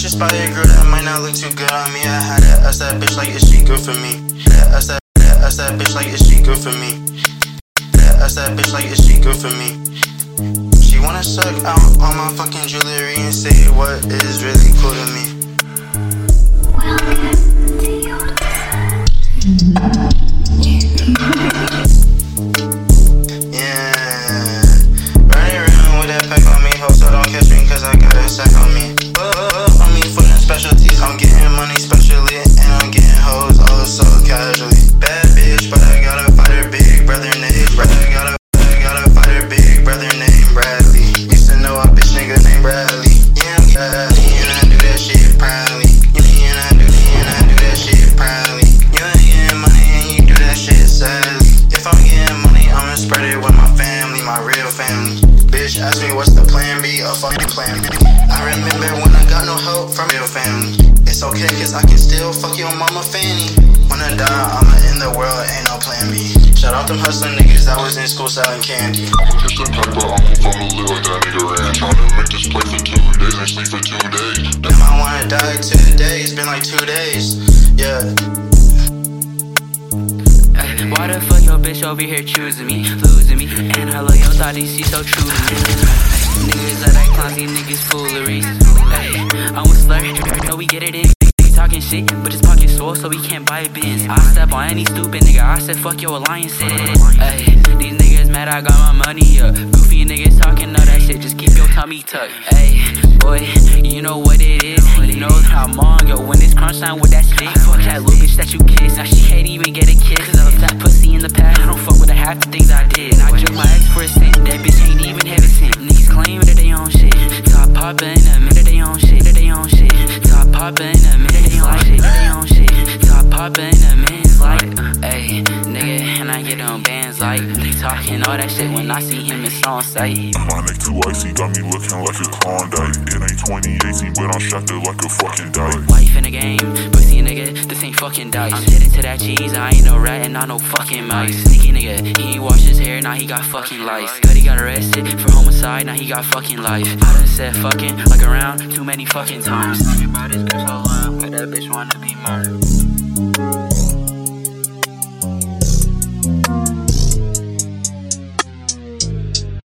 just by a girl that might not look too good on me. I had to ask that bitch like, is she good for me? Ask that bitch like, is she good for me? Ask that bitch like, is she good for me? She wanna suck out all my fucking jewelry and say what is really cool to me. Welcome to your Yeah, running around with that pack on me. Hope so don't catch me cause I got a sack on me. On me for them specialties. I'm getting money specially and I'm getting hoes all so casually. Bad bitch, but I gotta fight her big brother named Bradley. Gotta fight her big brother named Bradley. Used to know a bitch nigga named Bradley. Yeah, I'm Bradley and I do that shit proudly. Yeah, and I do that shit proudly. You ain't getting money and you do that shit sadly. If I'm getting money, I'ma spread it with my family, my real family. Bitch, ask me what's the plan B, a fucking plan B. I remember when I got no help from real family. It's okay cause I can still fuck your mama Fanny. When I die, I'ma end the world, ain't no plan B. Shout out them hustling niggas that was in school selling candy. I'ma get some paper, I'ma follow live like that nigga ran. Tryna make this play for 2 days and sleep for 2 days. Damn, I wanna die today, it's been like 2 days. Yeah. Why the fuck your bitch over here choosing me, losing me? And her loyal thought she's so true to me. Niggas are like clowns, these niggas foolery. I'm with Slur, know we get it in. Talking shit, but his pocket swole so he can't buy a Benz. I step on any stupid nigga, I said fuck your alliance. These niggas mad I got my money up. Goofy niggas talking all that shit, just keep your tummy tucked. Boy, you know what it is. You know that I'm on, yo, when it's crunch time with that stick. Fuck that little bitch that you kiss. Now she can't even get a kiss. Cause I was that pussy in the past. I don't fuck with half the things I did. I took my ex for a cent. That bitch ain't even heavy cent. Niggas claim that they own shit. Top poppin' in a minute they own shit. They own shit. Top poppin' in a minute they own shit. They own shit. Top poppin' in a minute's like, nigga, and I get on bands like they talking all that shit when I see him it's on sight. My neck too icy, got me looking like a Klondike. It ain't 2018, but I'm strapped up like a fucking dyke. Life in the game, pussy nigga, this ain't fucking dice. I'm getting to that cheese, I ain't no rat and not no fucking mice. Sneaky nigga, he ain't washed his hair, now he got fucking lice. Cause he got arrested for homicide, now he got fucking life. I done said fucking like around too many fucking times. Talking about his bitch so long, but that bitch wanna be mine.